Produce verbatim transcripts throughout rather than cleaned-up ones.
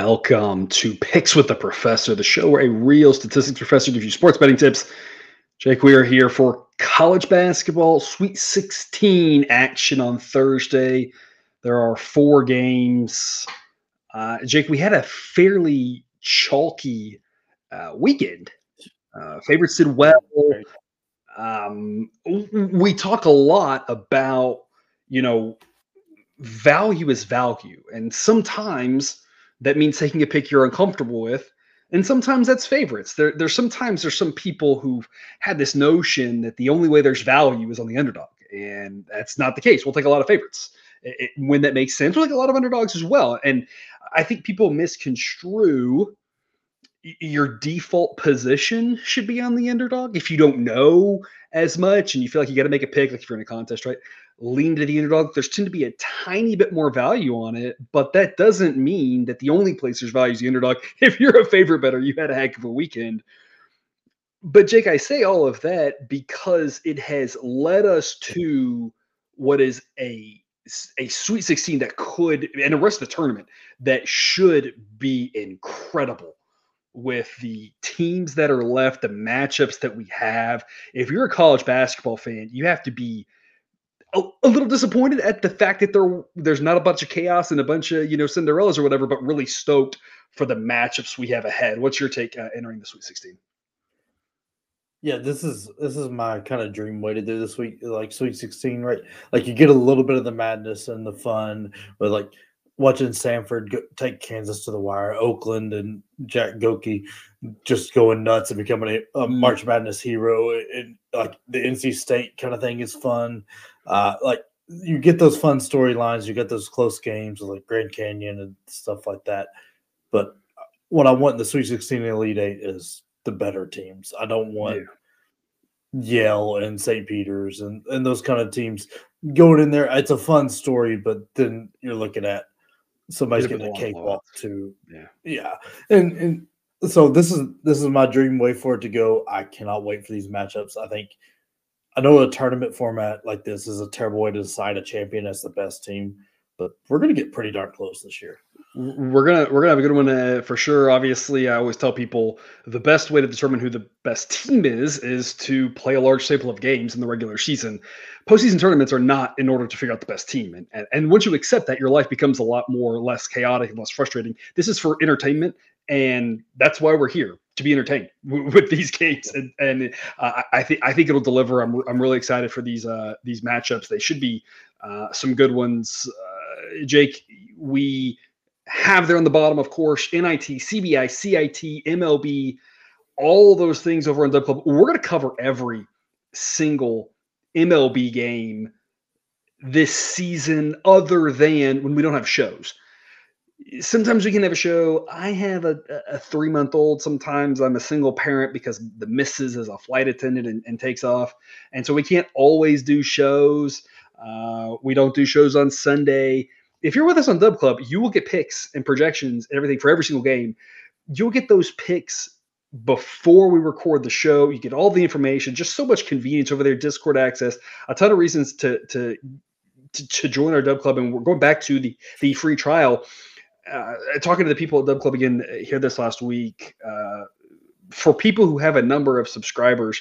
Welcome to Picks with the Professor, the show where a real statistics professor gives you sports betting tips. Jake, we are here for college basketball Sweet sixteen action on Thursday. There are four games. Uh, Jake, we had a fairly chalky uh, weekend. Uh, favorites did well. Right. Um, w- we talk a lot about, you know, value is value. And sometimes that means taking a pick you're uncomfortable with. And sometimes that's favorites. There, there's sometimes there's some people who've had this notion that the only way there's value is on the underdog. And that's not the case. We'll take a lot of favorites. It, it- when that makes sense, we'll take a lot of underdogs as well. And I think people misconstrue y- your default position should be on the underdog. If you don't know as much and you feel like you got to make a pick, like if you're in a contest, right? Lean to the underdog. There's tend to be a tiny bit more value on it, but that doesn't mean that the only place there's value is the underdog. If you're a favorite better, you had a heck of a weekend. But Jake, I say all of that because it has led us to what is a a Sweet sixteen that could, and the rest of the tournament that should be incredible with the teams that are left, the matchups that we have. If you're a college basketball fan, you have to be a, a little disappointed at the fact that there there's not a bunch of chaos and a bunch of you know Cinderellas or whatever, but really stoked for the matchups we have ahead. What's your take uh, entering the Sweet sixteen? Yeah, this is this is my kind of dream way to do this week, like Sweet sixteen, right? Like you get a little bit of the madness and the fun, but like watching Sanford go, take Kansas to the wire, Oakland and Jack Goki just going nuts and becoming a, a March Madness hero, and like the N C State kind of thing is fun. Uh, like you get those fun storylines, you get those close games like Grand Canyon and stuff like that. But what I want in the Sweet sixteen and Elite Eight is the better teams. I don't want Yeah, Yale and Saint Peter's and, and those kind of teams going in there. It's a fun story, but then you're looking at somebody's hit it with a getting a lot of cakewalk blowouts. to Yeah. yeah. And and so this is this is my dream way for it to go. I cannot wait for these matchups. I think I know a tournament format like this is a terrible way to decide a champion as the best team, but we're gonna get pretty darn close this year. We're gonna we're gonna have a good one uh, for sure. Obviously, I always tell people the best way to determine who the best team is is to play a large sample of games in the regular season. Postseason tournaments are not in order to figure out the best team, and and, and once you accept that, your life becomes a lot more less chaotic and less frustrating. This is for entertainment, and that's why we're here to be entertained w- with these games. And, and uh, I I think I think it'll deliver. I'm I'm really excited for these uh, these matchups. They should be uh, some good ones. Uh, Jake, we have there on the bottom, of course, N I T, C B I, C I T, M L B, all those things over on Dub Club. We're going to cover every single M L B game this season, other than when we don't have shows. Sometimes we can have a show. I have a, a three month old. Sometimes I'm a single parent because the missus is a flight attendant and, and takes off. And so we can't always do shows. Uh, we don't do shows on Sunday. If you're with us on Dub Club, you will get picks and projections and everything for every single game. You'll get those picks before we record the show. You get all the information, just so much convenience over there, Discord access, a ton of reasons to to to, to join our Dub Club. And we're going back to the the free trial. Uh, talking to the people at Dub Club again here this last week, uh, for people who have a number of subscribers,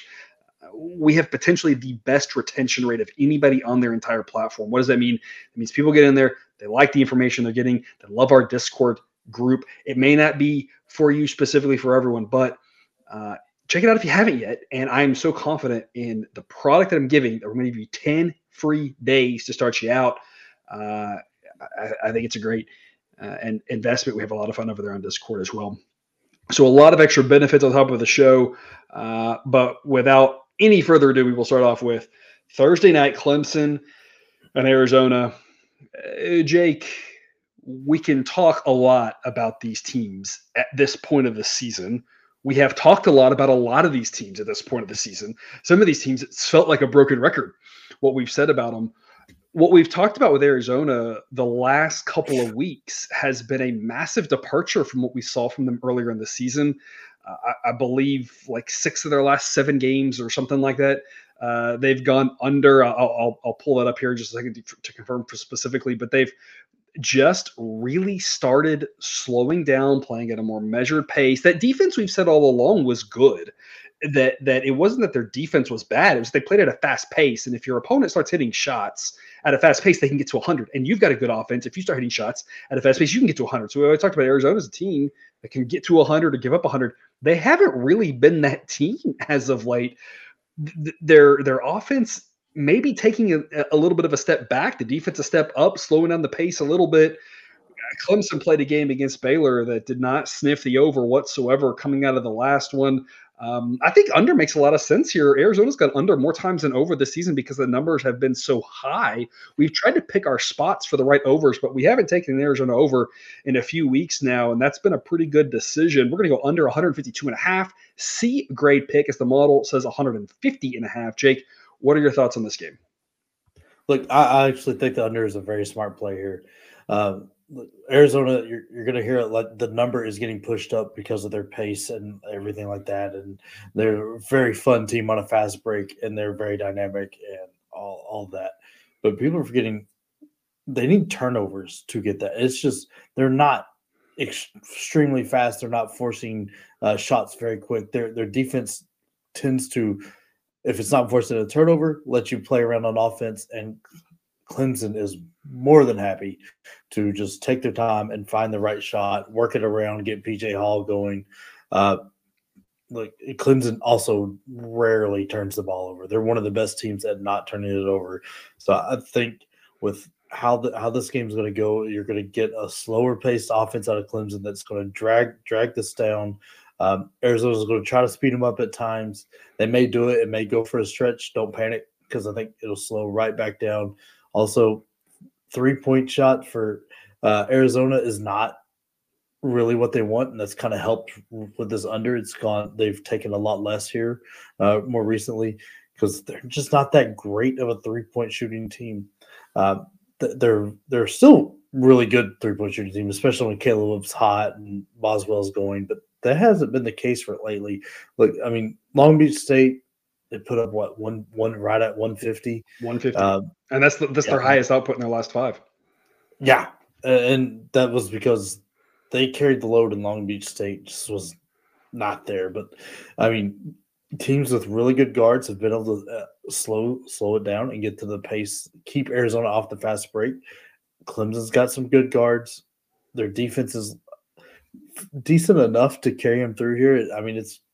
we have potentially the best retention rate of anybody on their entire platform. What does that mean? It means people get in there, they like the information they're getting, they love our Discord group. It may not be for you specifically for everyone, but uh, check it out if you haven't yet. And I'm so confident in the product that I'm giving that we're going to give you ten free days to start you out. Uh, I, I think it's a great uh, and investment. We have a lot of fun over there on Discord as well. So a lot of extra benefits on top of the show. Uh, but without any further ado, we will start off with Thursday night, Clemson and Arizona. Uh, Jake, we can talk a lot about these teams at this point of the season. We have talked a lot about a lot of these teams at this point of the season. Some of these teams, it's felt like a broken record, what we've said about them. What we've talked about with Arizona the last couple of weeks has been a massive departure from what we saw from them earlier in the season. Uh, I, I believe like six of their last seven games or something like that. Uh, they've gone under. I'll, I'll, I'll pull that up here in just a second to, to confirm specifically, but they've just really started slowing down, playing at a more measured pace. That defense we've said all along was good. That that it wasn't that their defense was bad. It was they played at a fast pace. And if your opponent starts hitting shots at a fast pace, they can get to one hundred. And you've got a good offense. If you start hitting shots at a fast pace, you can get to one hundred. So I talked about Arizona as a team that can get to one hundred or give up one hundred. They haven't really been that team as of late. Their their offense maybe taking a, a little bit of a step back, the defense a step up, slowing down the pace a little bit. Clemson played a game against Baylor that did not sniff the over whatsoever coming out of the last one. Um, I think under makes a lot of sense here. Arizona's got under more times than over this season because the numbers have been so high. We've tried to pick our spots for the right overs, but we haven't taken an Arizona over in a few weeks now, and that's been a pretty good decision. We're going to go under one fifty-two and a half. C grade pick as the model says one fifty and a half. Jake, what are your thoughts on this game? Look, I, I actually think the under is a very smart play here. Um, Arizona, you're, you're going to hear it like the number is getting pushed up because of their pace and everything like that. And they're a very fun team on a fast break, and they're very dynamic and all, all that. But people are forgetting they need turnovers to get that. It's just they're not ex- extremely fast. They're not forcing uh, shots very quick. Their their defense tends to, if it's not forcing a turnover, let you play around on offense. And Clemson is more than happy to just take their time and find the right shot, work it around, get P J Hall going. Uh, like Clemson also rarely turns the ball over. They're one of the best teams at not turning it over. So I think with how the, how this game is going to go, you're going to get a slower paced offense out of Clemson that's going to drag drag this down. Um, Arizona's going to try to speed them up at times. They may do it. It may go for a stretch. Don't panic because I think it'll slow right back down. Also, three-point shot for uh, Arizona is not really what they want, and that's kind of helped with this under. It's gone. They've taken a lot less here uh, more recently because they're just not that great of a three-point shooting team. Uh, they're they're still really good three-point shooting team, especially when Caleb's hot and Boswell's going, but that hasn't been the case for it lately. Look, I mean, Long Beach State, they put up what one one right at one fifty. one fifty, um, and that's the, that's yeah. their highest output in their last five. Yeah, and that was because they carried the load, and Long Beach State just was not there. But I mean, teams with really good guards have been able to uh, slow slow it down and get to the pace, keep Arizona off the fast break. Clemson's got some good guards. Their defense is decent enough to carry them through here. I mean, it's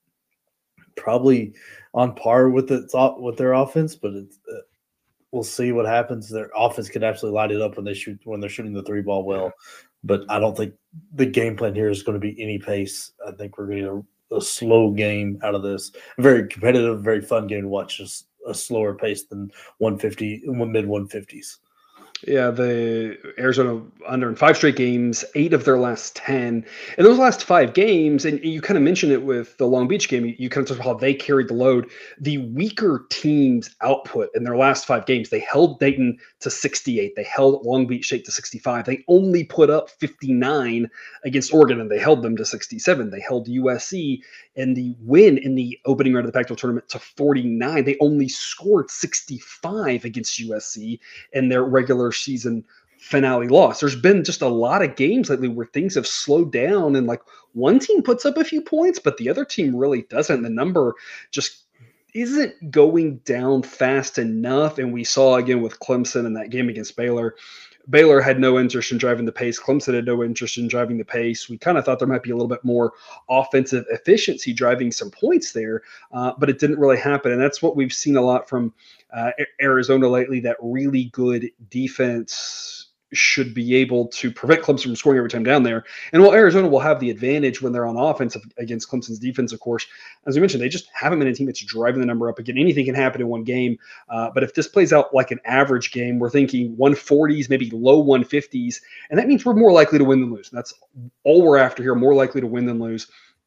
probably on par with its with their offense, but it's, uh, we'll see what happens. Their offense can absolutely light it up when they shoot when they're shooting the three ball well, but I don't think the game plan here is going to be any pace. I think we're going to get a, a slow game out of this. A very competitive, very fun game to watch. Just a slower pace than one fifty, mid one fifties. Yeah, the Arizona under in five straight games, eight of their last ten. In those last five games, and you kind of mentioned it with the Long Beach game, you, you kind of talked about how they carried the load. The weaker team's output in their last five games, they held Dayton to sixty-eight. They held Long Beach State to sixty-five. They only put up fifty-nine against Oregon, and they held them to sixty-seven. They held U S C in the win in the opening round of the Pac twelve tournament to forty-nine. They only scored sixty-five against U S C in their regular season finale loss. There's been just a lot of games lately where things have slowed down and like one team puts up a few points, but the other team really doesn't. The number just isn't going down fast enough. And we saw again with Clemson in that game against Baylor. Baylor had no interest in driving the pace. Clemson had no interest in driving the pace. We kind of thought there might be a little bit more offensive efficiency driving some points there, uh, but it didn't really happen. And that's what we've seen a lot from uh, Arizona lately, that really good defense should be able to prevent Clemson from scoring every time down there. And while Arizona will have the advantage when they're on offense against Clemson's defense, of course, as we mentioned, they just haven't been a team that's driving the number up. Again, anything can happen in one game. Uh, but if this plays out like an average game, we're thinking one forties, maybe low one fifties. And that means we're more likely to win than lose. And that's all we're after here, more likely to win than lose.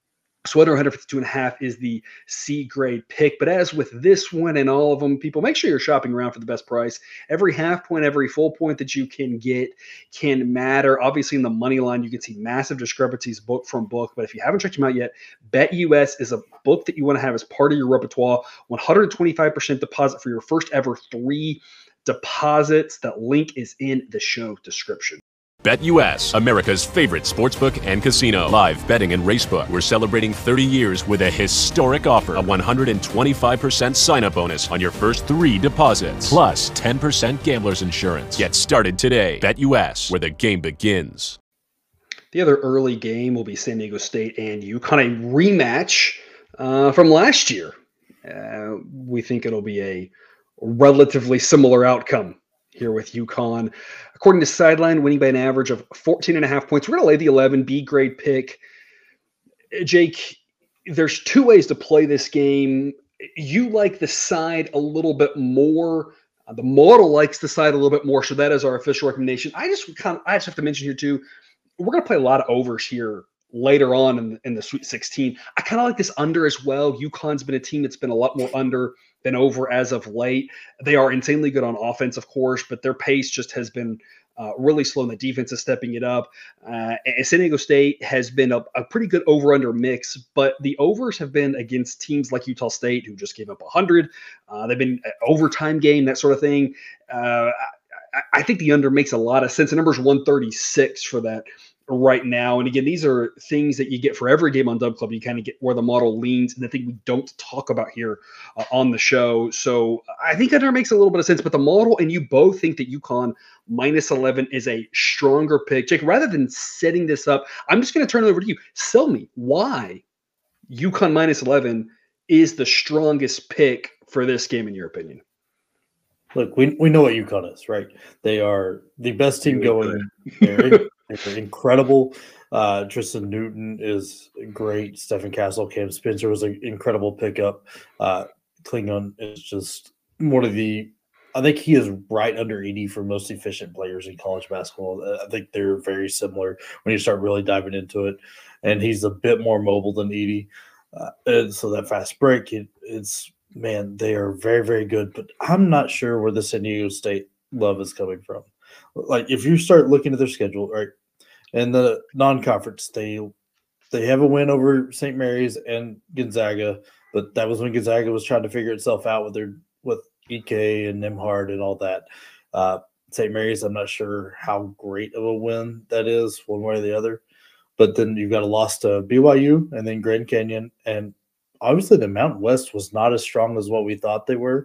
So under one fifty-two and a half is the C grade pick. But as with this one and all of them, people, make sure you're shopping around for the best price. Every half point, every full point that you can get can matter. Obviously, in the money line, you can see massive discrepancies book from book. But if you haven't checked them out yet, BetUS is a book that you want to have as part of your repertoire. one hundred twenty-five percent deposit for your first ever three deposits. That link is in the show description. BetUS, America's favorite sportsbook and casino. Live betting and racebook. We're celebrating thirty years with a historic offer. A one hundred twenty-five percent sign-up bonus on your first three deposits. Plus ten percent gambler's insurance. Get started today. BetUS, where the game begins. The other early game will be San Diego State and UConn, a rematch uh, from last year. Uh, we think it'll be a relatively similar outcome here with UConn. According to Sideline, winning by an average of fourteen and a half points. We're going to lay the eleven, B grade pick. Jake, there's two ways to play this game. You like the side a little bit more. Uh, the model likes the side a little bit more, so that is our official recommendation. I just kind of, I just have to mention here too, we're going to play a lot of overs here later on in, in the Sweet sixteen. I kind of like this under as well. UConn's been a team that's been a lot more under than over as of late. They are insanely good on offense, of course, but their pace just has been uh, really slow, and the defense is stepping it up. Uh, and San Diego State has been a, a pretty good over-under mix, but the overs have been against teams like Utah State, who just gave up one hundred. Uh, they've been an overtime game, that sort of thing. Uh, I, I think the under makes a lot of sense. The number is one thirty-six for that right now. And again, these are things that you get for every game on Dub Club. You kind of get where the model leans, and the thing we don't talk about here uh, on the show. So I think under makes a little bit of sense, but the model and you both think that UConn minus eleven is a stronger pick. Jake, rather than setting this up, I'm just going to turn it over to you. Sell me why UConn minus eleven is the strongest pick for this game, in your opinion. Look, we we know what UConn is, right? They are the best team going. They're, they're incredible. Uh, Tristan Newton is great. Stephen Castle, Cam Spencer was an incredible pickup. Uh, Klingon is just one of the – I think he is right under Edey for most efficient players in college basketball. I think they're very similar when you start really diving into it. And he's a bit more mobile than Edey. Uh, and so that fast break, it, it's – man, they are very, very good. But I'm not sure where the San Diego State love is coming from. Like, if you start looking at their schedule, right, and the non-conference, they they have a win over Saint Mary's and Gonzaga, but that was when Gonzaga was trying to figure itself out with their with E K and Nembhard and all that. Uh, Saint Mary's, I'm not sure how great of a win that is, one way or the other. But then you've got a loss to B Y U and then Grand Canyon, and obviously the Mountain West was not as strong as what we thought they were,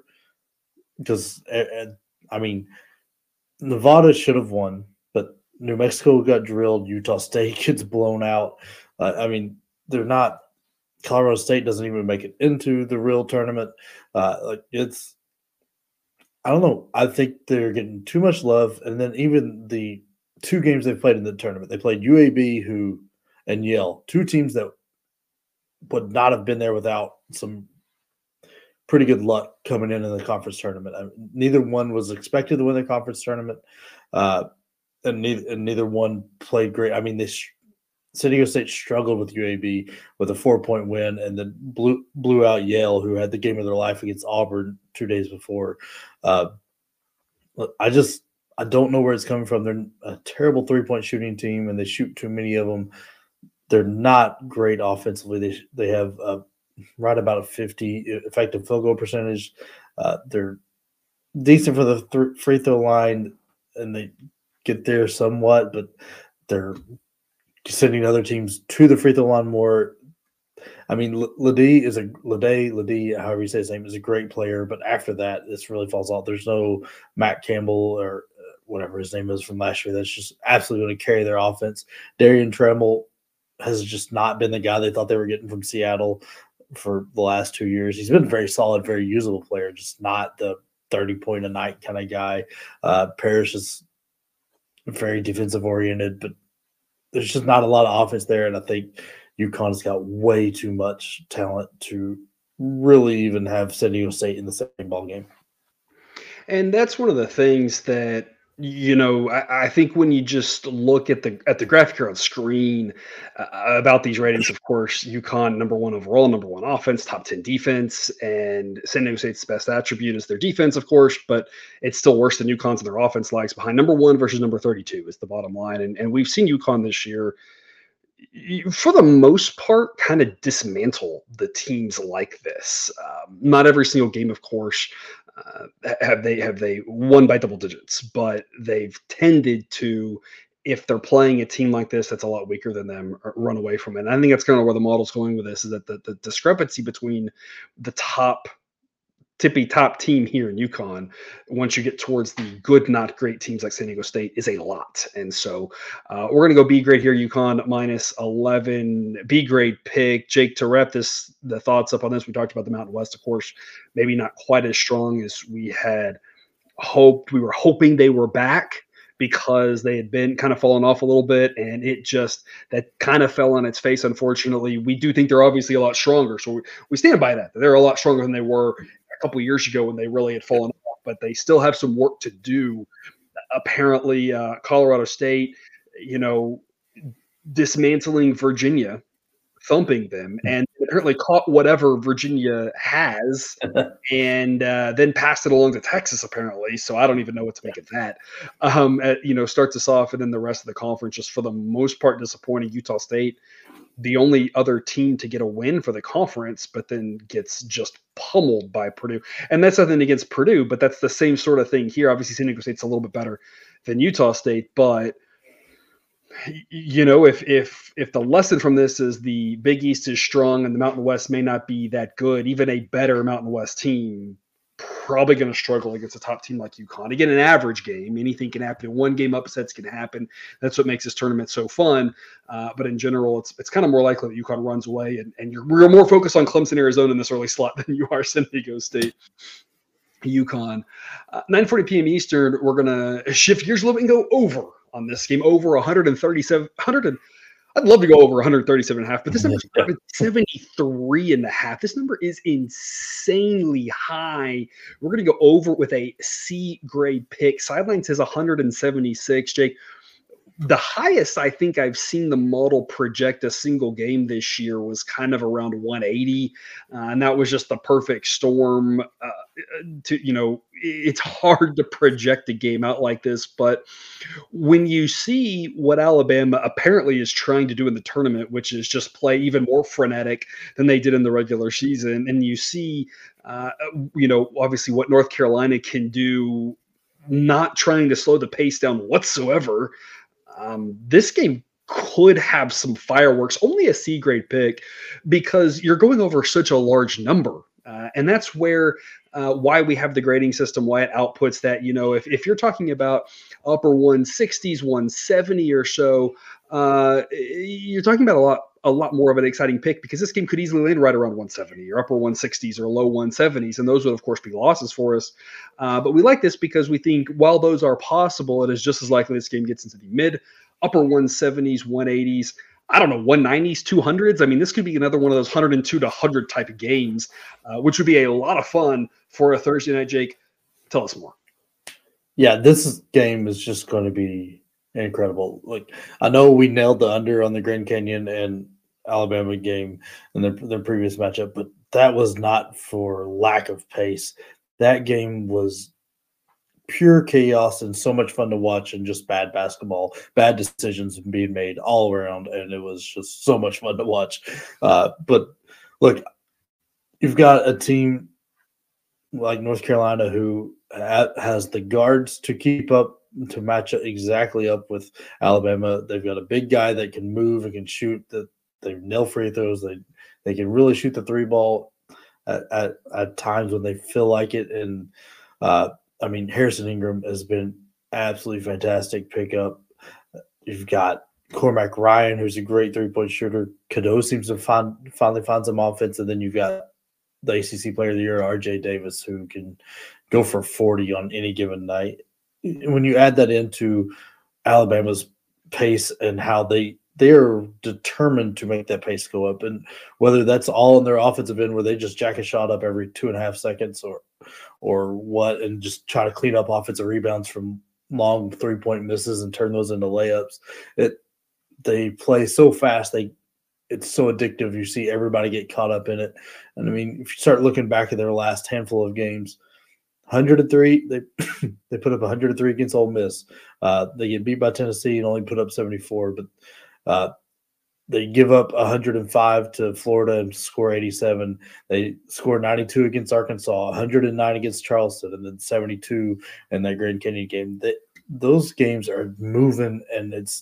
because I mean, Nevada should have won, but New Mexico got drilled. Utah State gets blown out. Uh, I mean, they're not. Colorado State doesn't even make it into the real tournament. Uh, like it's, I don't know. I think they're getting too much love, and then even the two games they've played in the tournament, they played U A B, who and Yale, two teams that would not have been there without some pretty good luck coming in in the conference tournament. I mean, neither one was expected to win the conference tournament, uh, and, neither, and neither one played great. I mean, they sh- San Diego State struggled with U A B with a four-point win, and then blew blew out Yale, who had the game of their life against Auburn two days before. Uh, I just I don't know where it's coming from. They're a terrible three-point shooting team, and they shoot too many of them. They're not great offensively. They they have uh, right about a fifty effective field goal percentage. Uh, they're decent for the th- free throw line, and they get there somewhat, but they're sending other teams to the free throw line more. I mean, Ledee is a Ledee Ledee, however you say his name, is a great player, but after that, this really falls off. There's no Matt Campbell or whatever his name is from last year that's just absolutely going to carry their offense. Darian Tremble has just not been the guy they thought they were getting from Seattle for the last two years. He's been a very solid, very usable player, just not the thirty-point-a-night kind of guy. Uh, Parrish is very defensive-oriented, but there's just not a lot of offense there, and I think UConn's got way too much talent to really even have San Diego State in the same ballgame. And that's one of the things that, you know, I, I think when you just look at the at the graphic here on screen uh, about these ratings, of course, UConn number one overall, number one offense, top ten defense, and San Diego State's best attribute is their defense, of course, but it's still worse than UConn's and their offense lags behind. Number one versus number thirty-two is the bottom line, and and we've seen UConn this year, for the most part, kind of dismantle the teams like this. Um, not every single game, of course. Uh, have they have they won by double digits, but they've tended to if they're playing a team like this that's a lot weaker than them, run away from it. And I think that's kind of where the model's going with this, is that the, the discrepancy between the top tippy top team here in UConn, once you get towards the good, not great teams like San Diego State, is a lot. And so uh, we're going to go B grade here, UConn minus eleven, B grade pick. Jake, to wrap this, the thoughts up on this, we talked about the Mountain West, of course, maybe not quite as strong as we had hoped. We were hoping they were back, because they had been kind of falling off a little bit, and it just, that kind of fell on its face, unfortunately. We do think they're obviously a lot stronger, so we, we stand by that. They're a lot stronger than they were a couple of years ago when they really had fallen off, but they still have some work to do. Apparently, uh, Colorado State, you know, dismantling Virginia, thumping them, and apparently caught whatever Virginia has and uh, then passed it along to Texas, apparently. So I don't even know what to make of that. Um, at, you know, starts us off, and then the rest of the conference, just for the most part, disappointing. Utah State, the only other team to get a win for the conference, but then gets just pummeled by Purdue. And that's nothing against Purdue, but that's the same sort of thing here. Obviously, San Diego State's a little bit better than Utah State, but you know, if if if the lesson from this is the Big East is strong and the Mountain West may not be that good, even a better Mountain West team probably going to struggle against a top team like UConn. Again, an average game, anything can happen. One game upsets can happen. That's what makes this tournament so fun. Uh, but in general, it's it's kind of more likely that UConn runs away, and, and you're, we're more focused on Clemson, Arizona in this early slot than you are San Diego State, UConn. Uh, nine forty p.m. Eastern, we're going to shift gears a little bit and go over on this game, over one thirty-seven, one hundred. I'd love to go over one thirty-seven and a half, but this number is seventy-three and a half. This number is insanely high. We're going to go over with a C grade pick. Sideline says one seventy-six. Jake, the highest I think I've seen the model project a single game this year was kind of around one eighty, uh, and that was just the perfect storm. Uh, to you know, it's hard to project a game out like this, but when you see what Alabama apparently is trying to do in the tournament, which is just play even more frenetic than they did in the regular season, and you see, uh, you know, obviously what North Carolina can do, not trying to slow the pace down whatsoever. Um, this game could have some fireworks. Only a C grade pick, because you're going over such a large number. Uh, and that's where uh, why we have the grading system, why it outputs that, you know, if, if you're talking about upper one sixties, one seventy or so, uh, you're talking about a lot, a lot more of an exciting pick, because this game could easily land right around one seventy or upper one sixties or low one seventies. And those would, of course, be losses for us. Uh, but we like this because we think while those are possible, it is just as likely this game gets into the mid, upper one seventies, one eighties. I don't know, one nineties, two hundreds. I mean, this could be another one of those one oh two to one hundred type of games, uh, which would be a lot of fun for a Thursday night. Jake, tell us more. Yeah, this game is just going to be incredible. Like, I know we nailed the under on the Grand Canyon and Alabama game in their, their previous matchup, but that was not for lack of pace. That game was pure chaos and so much fun to watch, and just bad basketball, bad decisions being made all around, and it was just so much fun to watch. Uh, but look, you've got a team like North Carolina who ha- has the guards to keep up, to match exactly up with Alabama. They've got a big guy that can move and can shoot. That they nail free throws. They they can really shoot the three ball at, at, at times when they feel like it. And uh, I mean, Harrison Ingram has been absolutely fantastic pickup. You've got Cormac Ryan, who's a great three-point shooter. Cadeau seems to find, finally find some offense. And then you've got the A C C Player of the Year, R J Davis, who can go for forty on any given night. When you add that into Alabama's pace and how they they're determined to make that pace go up, and whether that's all in their offensive end where they just jack a shot up every two and a half seconds or or what, and just try to clean up offensive rebounds from long three-point misses and turn those into layups. It they play so fast, they it's so addictive. You see everybody get caught up in it. And I mean, if you start looking back at their last handful of games, one hundred three, they they put up one hundred three against Ole Miss. Uh, they get beat by Tennessee and only put up seventy-four, but uh, they give up one hundred five to Florida and score eighty-seven. They score ninety-two against Arkansas, one hundred nine against Charleston, and then seventy-two in that Grand Canyon game. They, those games are moving, and it's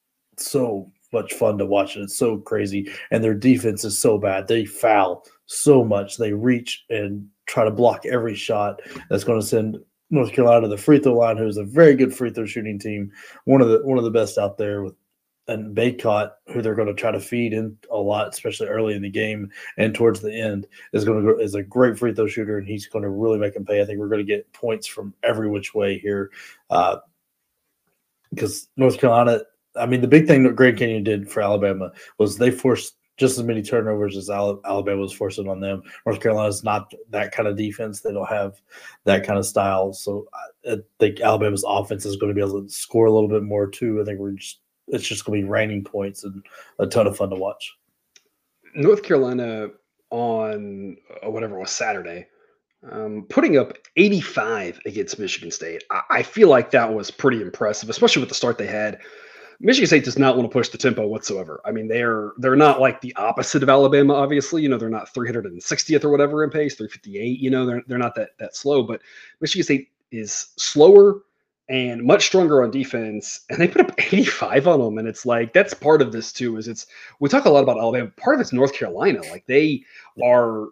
so much fun to watch. And it's so crazy, and their defense is so bad. They foul so much. They reach and try to block every shot that's going to send North Carolina to the free throw line, who's a very good free throw shooting team, one of the one of the best out there, with and Baycott, who they're going to try to feed in a lot, especially early in the game and towards the end, is going to go, is a great free throw shooter, and he's going to really make them pay. I think we're going to get points from every which way here, uh, because North Carolina. I mean, the big thing that Grand Canyon did for Alabama was they forced just as many turnovers as Alabama was forcing on them. North Carolina's not that kind of defense. They don't have that kind of style. So I think Alabama's offense is going to be able to score a little bit more too. I think we're just it's just going to be raining points and a ton of fun to watch. North Carolina on uh, whatever it was Saturday, um, putting up eighty-five against Michigan State. I, I feel like that was pretty impressive, especially with the start they had. Michigan State does not want to push the tempo whatsoever. I mean, they're they're not like the opposite of Alabama, obviously. You know, they're not three hundred sixtieth or whatever in pace, three fifty-eight. You know, they're they're not that that slow. But Michigan State is slower and much stronger on defense, and they put up eighty-five on them. And it's like that's part of this too. Is it's we talk a lot about Alabama. Part of it's North Carolina. Like they are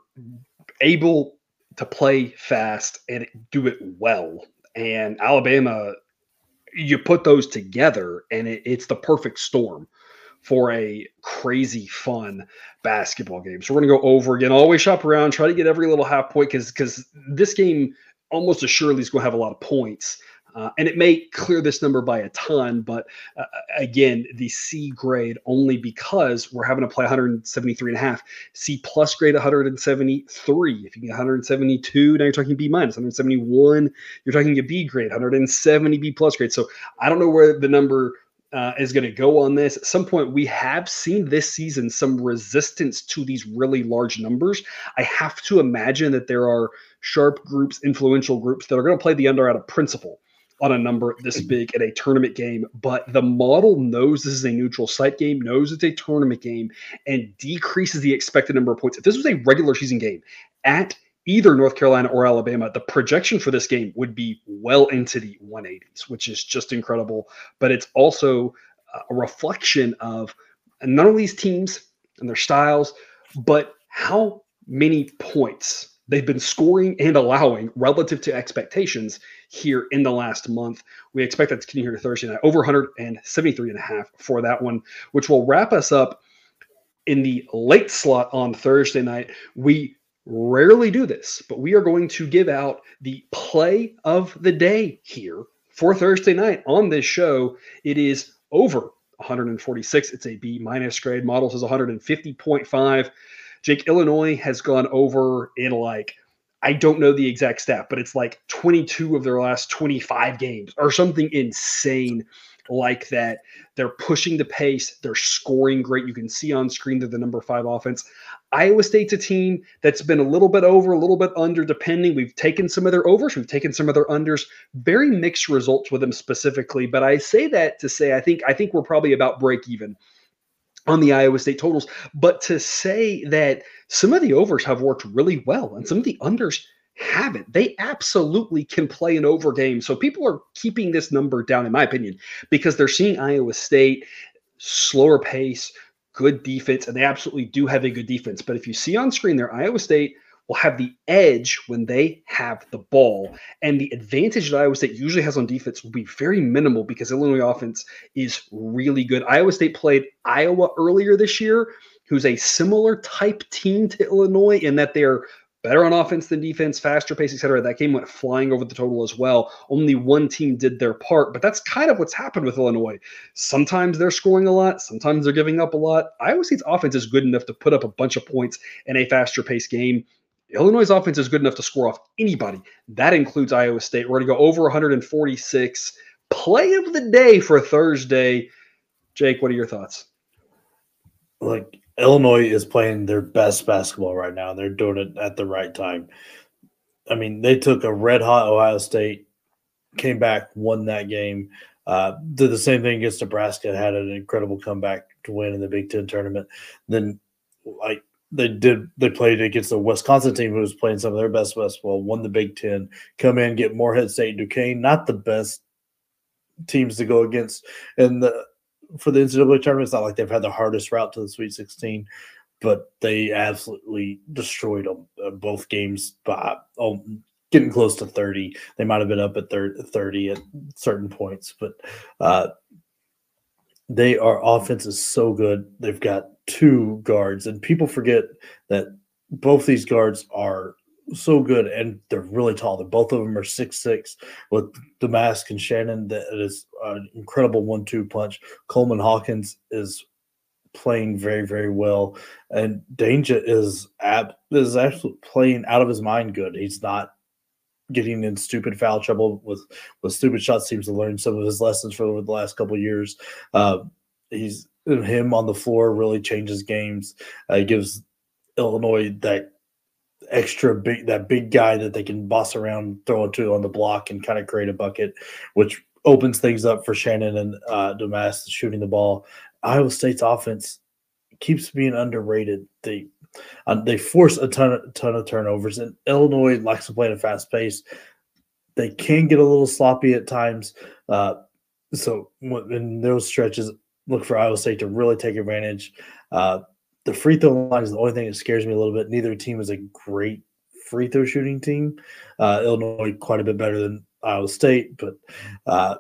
able to play fast and do it well, and Alabama. You put those together, and it, it's the perfect storm for a crazy, fun basketball game. So we're going to go over again, always shop around, try to get every little half point because because this game almost assuredly is going to have a lot of points. Uh, and it may clear this number by a ton, but uh, again, the C grade only because we're having to play one seventy-three and a half. C plus grade one seventy-three. If you get one seventy-two, now you're talking B minus. one seventy-one, you're talking a B grade. one seventy B plus grade. So I don't know where the number uh, is going to go on this. At some point, we have seen this season some resistance to these really large numbers. I have to imagine that there are sharp groups, influential groups that are going to play the under out of principle on a number this big in a tournament game, but the model knows this is a neutral site game, knows it's a tournament game, and decreases the expected number of points. If this was a regular season game at either North Carolina or Alabama, the projection for this game would be well into the one eighties, which is just incredible. But it's also a reflection of not only these teams and their styles, but how many points they've been scoring and allowing relative to expectations here in the last month. We expect that to continue here Thursday night, over one seventy-three and a half for that one, which will wrap us up in the late slot on Thursday night. We rarely do this, but we are going to give out the play of the day here for Thursday night on this show. It is over one forty-six. It's a B minus grade. Model says one fifty point five. Jake, Illinois has gone over in like, I don't know the exact stat, but it's like twenty-two of their last twenty-five games or something insane like that. They're pushing the pace. They're scoring great. You can see on screen they're the number five offense. Iowa State's a team that's been a little bit over, a little bit under, depending. We've taken some of their overs. We've taken some of their unders. Very mixed results with them specifically. But I say that to say I think I think we're probably about break even on the Iowa State totals, but to say that some of the overs have worked really well and some of the unders haven't. They absolutely can play an over game. So people are keeping this number down, in my opinion, because they're seeing Iowa State slower pace, good defense, and they absolutely do have a good defense. But if you see on screen there, Iowa State will have the edge when they have the ball. And the advantage that Iowa State usually has on defense will be very minimal because Illinois offense is really good. Iowa State played Iowa earlier this year, who's a similar type team to Illinois in that they're better on offense than defense, faster pace, et cetera. That game went flying over the total as well. Only one team did their part, but that's kind of what's happened with Illinois. Sometimes they're scoring a lot. Sometimes they're giving up a lot. Iowa State's offense is good enough to put up a bunch of points in a faster pace game. Illinois' offense is good enough to score off anybody. That includes Iowa State. We're going to go over one forty-six. Play of the day for Thursday. Jake, what are your thoughts? Like, Illinois is playing their best basketball right now. They're doing it at the right time. I mean, they took a red-hot Ohio State, came back, won that game, uh, did the same thing against Nebraska, had an incredible comeback to win in the Big Ten tournament. Then, like, They did. They played against the Wisconsin team who was playing some of their best basketball, won the Big Ten, come in, get Morehead State, Duquesne, not the best teams to go against. And the for the N C double A tournament, it's not like they've had the hardest route to the Sweet sixteen, but they absolutely destroyed them uh, both games by oh, getting close to thirty. They might have been up at thirty at certain points, but uh, they are offense is so good. They've got two guards, and people forget that both these guards are so good, and they're really tall. They're, both of them are six six with Domask and Shannon. That is an incredible one two punch. Coleman Hawkins is playing very, very well, and Danger is ab- is actually playing out of his mind good. He's not getting in stupid foul trouble with, with stupid shots. Seems to learn some of his lessons for over the last couple of years. Uh, he's him on the floor really changes games. Uh, he gives Illinois that extra big, that big guy that they can boss around, throw it to on the block, and kind of create a bucket, which opens things up for Shannon and uh, Domask shooting the ball. Iowa State's offense keeps being underrated. They uh, they force a ton of ton of turnovers, and Illinois likes to play at a fast pace. They can get a little sloppy at times. Uh, so in those stretches, look for Iowa State to really take advantage. Uh, the free throw line is the only thing that scares me a little bit. Neither team is a great free throw shooting team. Uh, Illinois quite a bit better than Iowa State, but uh,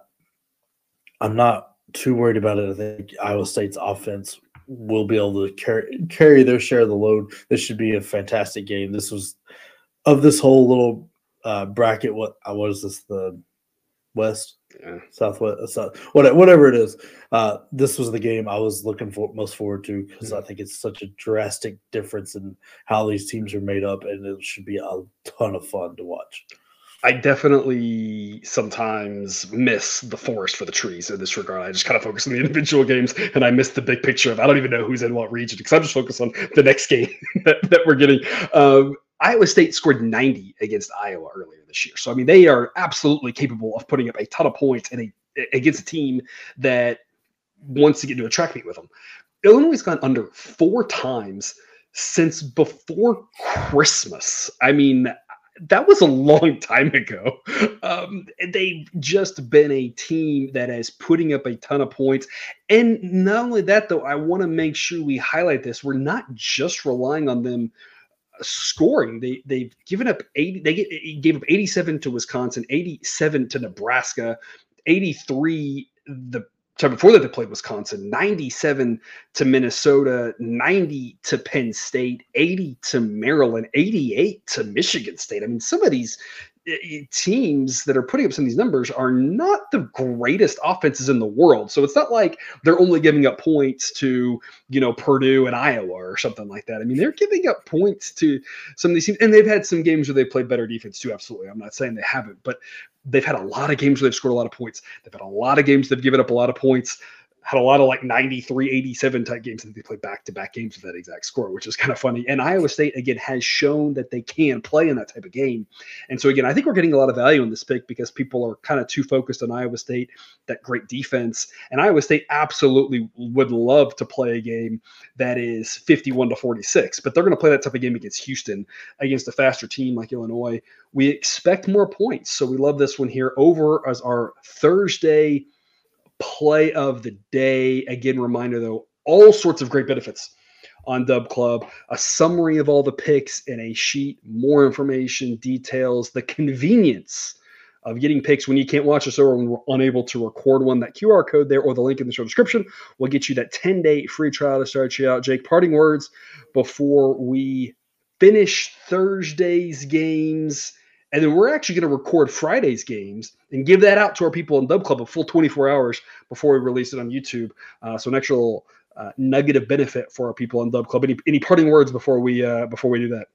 I'm not too worried about it. I think Iowa State's offense will be able to carry carry their share of the load. This should be a fantastic game. This was of this whole little uh, bracket. What uh, what is this? The West, yeah. Southwest, South, whatever, whatever it is. Uh, this was the game I was looking for most forward to because mm-hmm. I think it's such a drastic difference in how these teams are made up, and it should be a ton of fun to watch. I definitely sometimes miss the forest for the trees in this regard. I just kind of focus on the individual games, and I miss the big picture of I don't even know who's in what region because I'm just focused on the next game that, that we're getting. Um, Iowa State scored ninety against Iowa earlier this year. So, I mean, they are absolutely capable of putting up a ton of points in a, against a team that wants to get into a track meet with them. Illinois has gone under four times since before Christmas. I mean, that was a long time ago. Um, they've just been a team that is putting up a ton of points. And not only that, though, I want to make sure we highlight this. We're not just relying on them scoring. They, they've given up eighty. They get, gave up eighty-seven to Wisconsin, eighty-seven to Nebraska, eighty-three the time before that they played Wisconsin, ninety-seven to Minnesota, ninety to Penn State, eighty to Maryland, eighty-eight to Michigan State. I mean, some of these teams that are putting up some of these numbers are not the greatest offenses in the world. So it's not like they're only giving up points to, you know, Purdue and Iowa or something like that. I mean, they're giving up points to some of these teams, and they've had some games where they played better defense too. Absolutely. I'm not saying they haven't, but they've had a lot of games where they've scored a lot of points. They've had a lot of games they've given up a lot of points. Had a lot of like ninety-three, eighty-seven type games that they play back-to-back games with that exact score, which is kind of funny. And Iowa State, again, has shown that they can play in that type of game. And so, again, I think we're getting a lot of value in this pick because people are kind of too focused on Iowa State, that great defense. And Iowa State absolutely would love to play a game that is fifty-one to forty-six, but they're going to play that type of game against Houston, against a faster team like Illinois. We expect more points. So we love this one here. Over as our Thursday play of the day. Again, reminder though, all sorts of great benefits on Dub Club, a summary of all the picks in a sheet, more information, details, the convenience of getting picks when you can't watch us or when we're unable to record one. That Q R code there or the link in the show description will get you that ten-day free trial to start you out. Jake, parting words before we finish Thursday's games. And then we're actually going to record Friday's games and give that out to our people in Dub Club a full twenty-four hours before we release it on YouTube. Uh, so an extra little uh, nugget of benefit for our people in Dub Club. Any, any parting words before we uh, before we do that?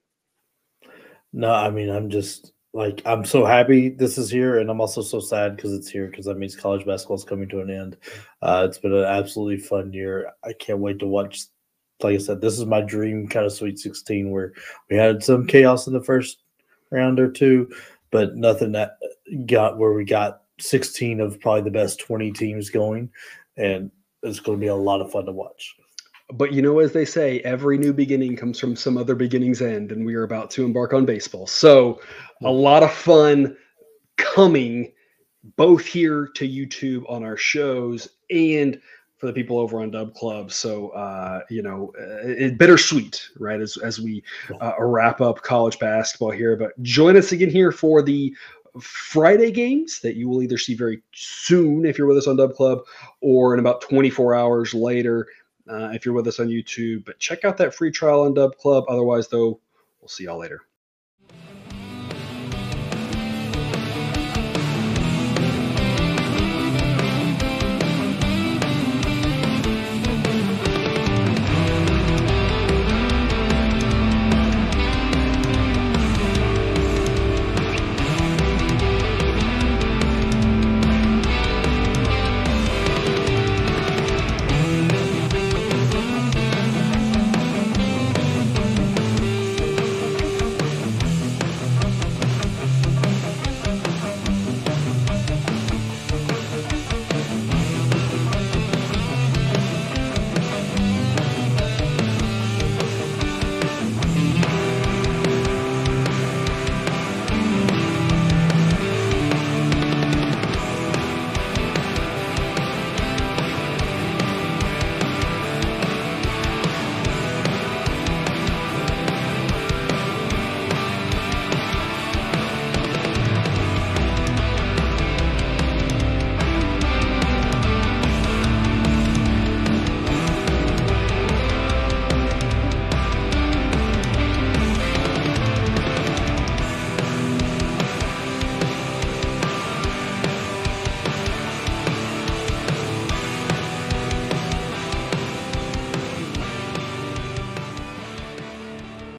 No, I mean, I'm just like, I'm so happy this is here. And I'm also so sad because it's here because that means college basketball is coming to an end. Uh, it's been an absolutely fun year. I can't wait to watch. Like I said, this is my dream kind of Sweet sixteen where we had some chaos in the first round or two, but nothing that got where we got sixteen of probably the best twenty teams going, and it's going to be a lot of fun to watch. But you know, as they say, every new beginning comes from some other beginning's end, and we are about to embark on baseball. So a lot of fun coming both here to YouTube on our shows and for the people over on Dub Club. So, uh, you know, it, bittersweet, right, as, as we uh, wrap up college basketball here. But join us again here for the Friday games that you will either see very soon if you're with us on Dub Club, or in about twenty-four hours later uh, if you're with us on YouTube. But check out that free trial on Dub Club. Otherwise, though, we'll see y'all later.